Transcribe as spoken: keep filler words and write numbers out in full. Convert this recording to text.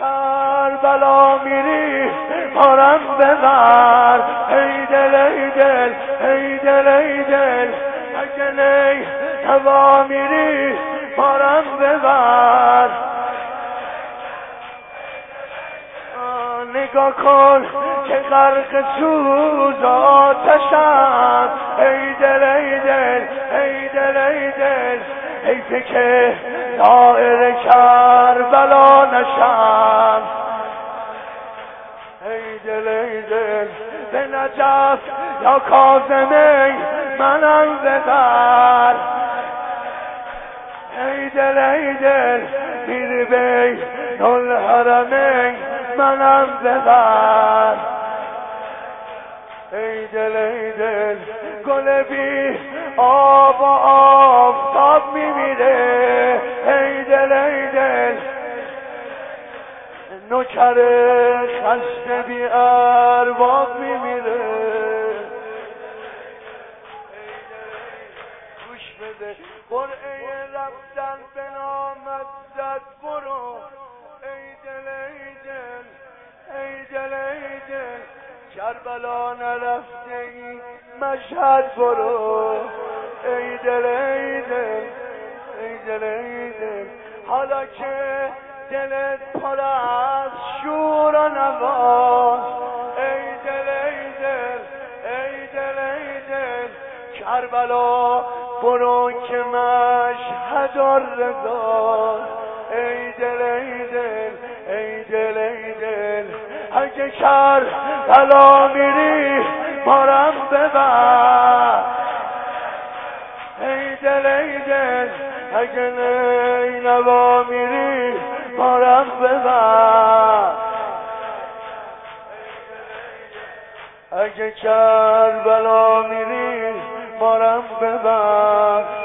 کربلا میری مارم ببر ای دل ای دل ای دل ای دل اگه نی هوا میری مارم ببر نگاه کن که غرق سوز آتشم ای دل ای دل ای دل ای دل حیفه که دائر کربلا نشم ای دل ای دل به نجف یا کاظمی منم ببر ای دل ای دل میر بی نل حرمین منم ببر ای دل ای دل گل بی آب و آفتاب میمیره ای دل ای دل نوکر خسته بی ارباب میمیره گوش بده قرعه رفتن به نامت زد برو ای دل ای دل ای دل ای دل کربلا نرفته ای مشهد برو ای دل ای دل ای دل ای دل حالا که دلت پر از شور و نوا ای دل ای دل ای دل ای دل کربلا برو که مشهد و رضا ای دل ای دل ای دل ای دل اگه کربلا میری مارم ببر ای دل ای دل اگه نینوا میری مارم ببر اگه کربلا میری مارم ببر